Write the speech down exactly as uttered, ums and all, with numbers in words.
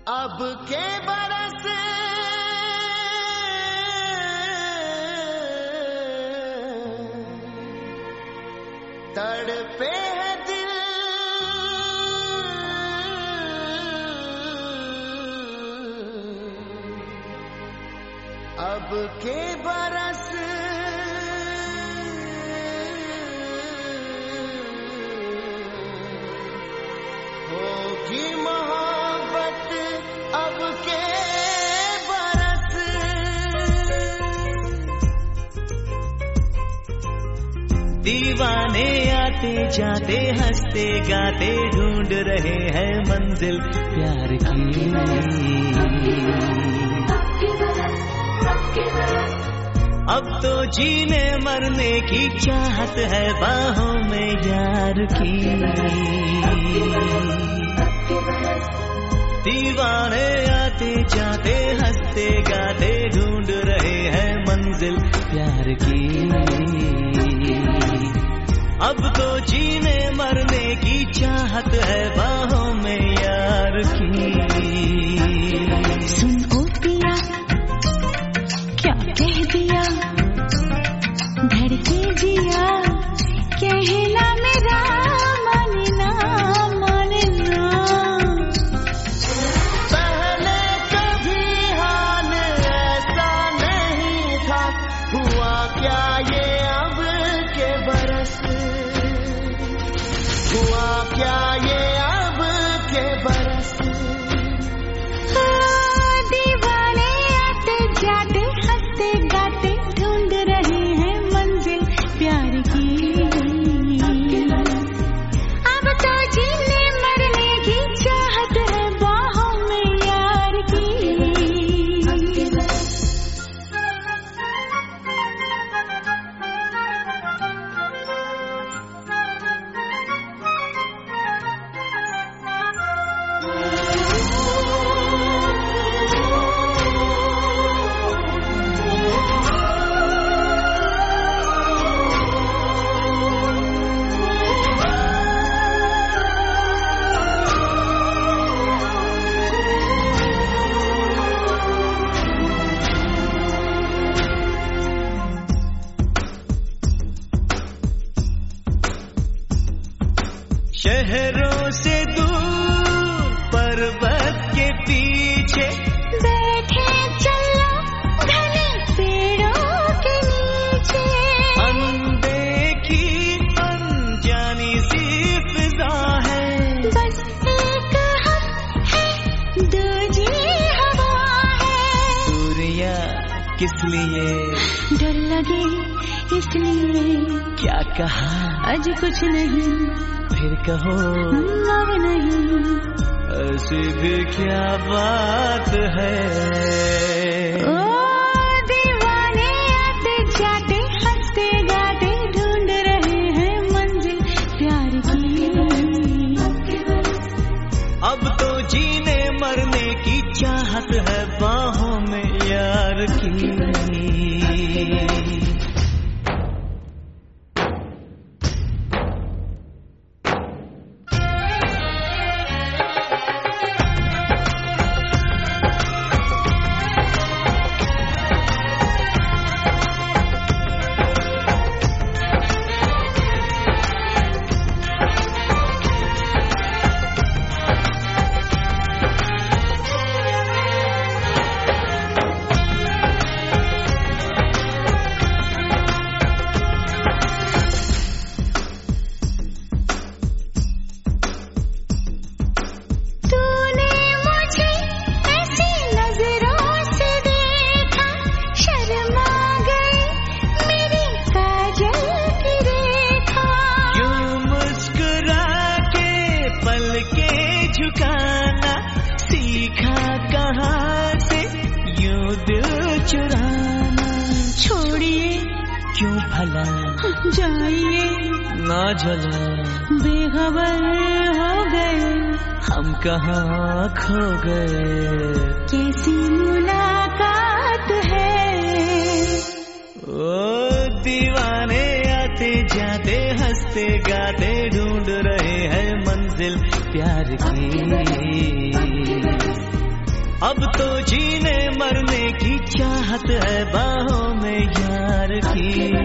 अब के बरस तड़पे है दिल, अब के बरस होगी मोहब्बत, अब के बरस दीवाने आते जाते हंसते गाते ढूंढ रहे हैं मंजिल प्यार की। अब तो जीने मरने की चाहत है बाहों में यार की। दीवाने आते जाते हंसते गाते ढूंढ रहे हैं मंजिल प्यार की। अब तो जीने मरने की चाहत है बाहों में यार की। सुन ओ पिया क्या कह दिया, धड़के जिया कहना मेरा मानना मानना। पहले कभी हाल ऐसा नहीं था, हुआ क्या ये अब के बरस, हुआ क्या ये अब के बरस। दीवाने आते जाते हंसते गाते ढूंढ रहे हैं मंजिल प्यार की। अब तो जीने मरने की चाहत है बाहों में यार की। शहरों से दूर पर्वत के पीछे बैठे चलो घने पेड़ों के नीचे। अनदेखी अनजानी सी फिजा है, बस एक हम है दूजी हवा है। सूर्या किस लिए डर लगे इसलिए क्या कहा, आज कुछ नहीं फिर कहो अब नहीं। ऐसी भी क्या बात है। ओ दीवाने आते जाते हंसते गाते ढूंढ रहे हैं मंजिल प्यार की। अब तो जीने मरने की चाहत है बाहों में यार की। झुकाना सीखा कहाँ से यूं दिल चुराना। छोड़िए क्यों भला जाइए ना जला, बेखबर हो गए हम कहाँ खो गए। कैसी मुलाकात है। ओ दीवाने आते जाते हंसते गाते ढूंढ रहे हैं मंजिल प्यार की। अब तो जीने मरने की चाहत है बाहों में यार की।